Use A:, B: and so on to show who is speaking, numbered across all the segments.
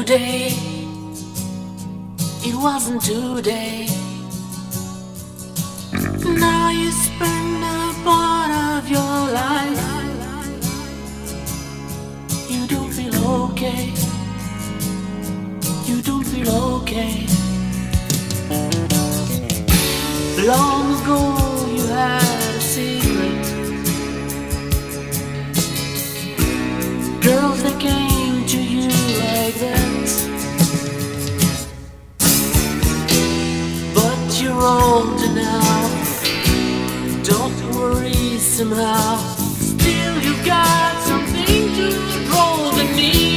A: today. It wasn't today. Now you spend a part of your life. You don't feel okay. You don't feel okay. Long ago you had a secret. Girls that came to you like that. But you're older now. Don't worry somehow. Still you got something to draw the need.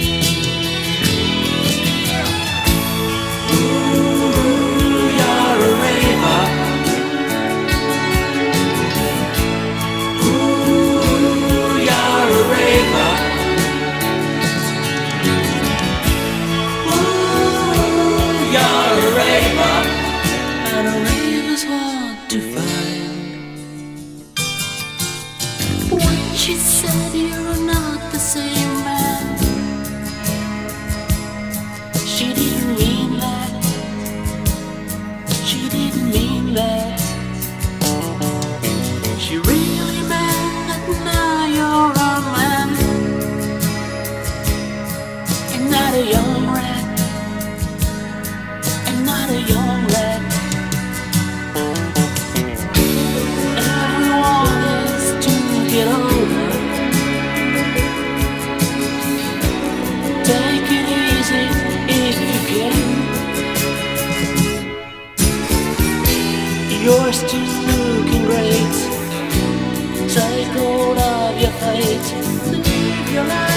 A: She said you're not the same man. She didn't mean that. She didn't mean that. She really meant that now you're a man and not a young rat. And not a young rat. Everyone is to get older. Take it easy if you can. You're still looking great. Take hold of your fate. Live your life.